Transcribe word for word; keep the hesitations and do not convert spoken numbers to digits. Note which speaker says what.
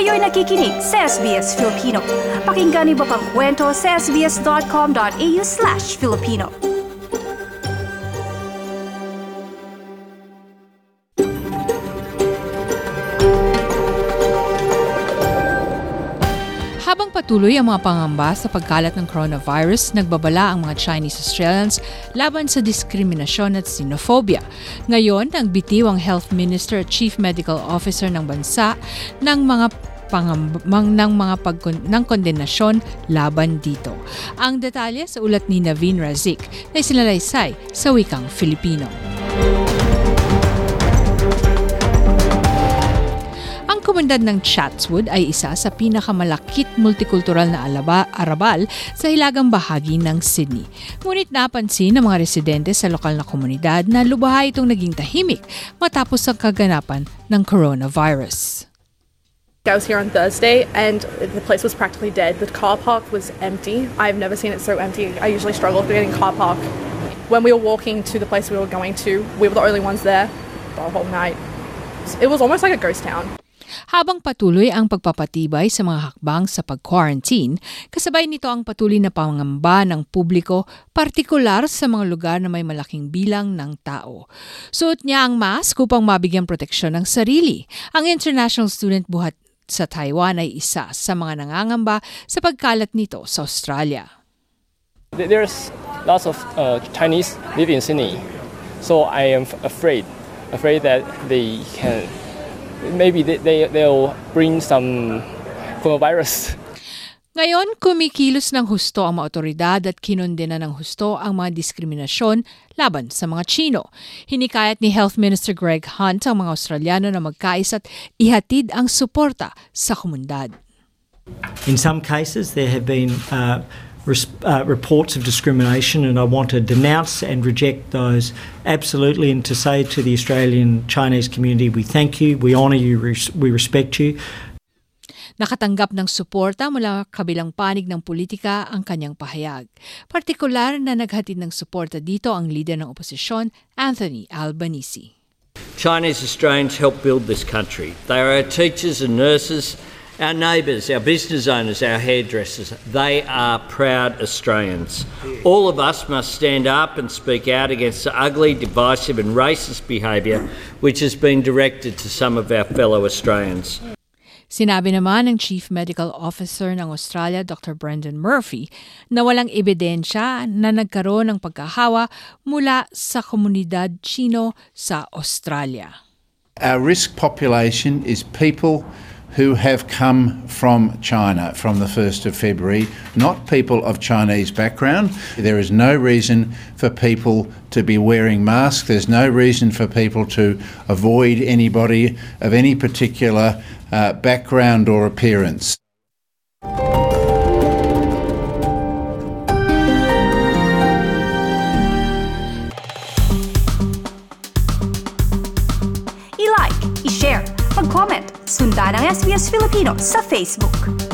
Speaker 1: Kayo'y nakikinig sa S B S Filipino. Pakinggan niyo pa pang kwento sa sbs.com.au slash Filipino.
Speaker 2: Habang patuloy ang mga pangamba sa pagkalat ng coronavirus, nagbabala ang mga Chinese Australians laban sa diskriminasyon at xenophobia. Ngayon, nagbitiw ang Health Minister at Chief Medical Officer ng bansa ng mga pangambang ng mga pagkon ng kondenasyon laban dito. Ang detalye sa ulat ni Naveen Razik na isinalaysay sa wikang Filipino. Komunidad ng Chatswood ay isa sa pinakamalakit multikultural na alaba, arabal sa hilagang bahagi ng Sydney. Ngunit napansin ng mga residente sa lokal na komunidad na lubha itong naging tahimik matapos ang kaganapan ng coronavirus.
Speaker 3: I was here on Thursday and the place was practically dead. The car park was empty. I've never seen it so empty. I usually struggle with getting car park. When we were walking to the place we were going to, we were the only ones there the whole night. It was almost like a ghost town.
Speaker 2: Habang patuloy ang pagpapatibay sa mga hakbang sa pag-quarantine, kasabay nito ang patuloy na pangamba ng publiko, partikular sa mga lugar na may malaking bilang ng tao. Suot niya ang mask upang mabigyan proteksyon ng sarili. Ang international student buhat sa Taiwan ay isa sa mga nangangamba sa pagkalat nito sa Australia.
Speaker 4: There's lots of uh, Chinese live in Sydney, so I am afraid, afraid that they can. Maybe they, they, they'll bring some coronavirus.
Speaker 2: Ngayon, kumikilos ng husto ang mga otoridad at kinondena ng husto ang mga diskriminasyon laban sa mga Chino. Hinikayat ni Health Minister Greg Hunt ang mga Australiano na magkaisa at ihatid ang suporta sa komunidad.
Speaker 5: In some cases, there have been uh, res- uh, reports of discrimination, and I want to denounce and reject those absolutely, and to say to the Australian Chinese community, we thank you, we honour you, we respect you.
Speaker 2: Nakatanggap ng suporta mula kabilang panig ng politika ang kanyang pahayag. Partikular na naghatid ng suporta dito ang leader ng oposisyon, Anthony Albanese.
Speaker 6: Chinese Australians help build this country. They are our teachers and nurses, our neighbours, our business owners, our hairdressers. They are proud Australians. All of us must stand up and speak out against the ugly, divisive and racist behaviour which has been directed to some of our fellow Australians.
Speaker 2: Sinabi naman ng Chief Medical Officer ng Australia, Doctor Brendan Murphy, na walang ebidensya na nagkaroon ng pagkahawa mula sa komunidad Chino sa Australia.
Speaker 7: Our risk population is people who have come from China from the first of February, not people of Chinese background. There is no reason for people to be wearing masks. There's no reason for people to avoid anybody of any particular uh, background or appearance.
Speaker 1: I-like, i-share, mag-comment, sundan ang S B S Filipino sa Facebook.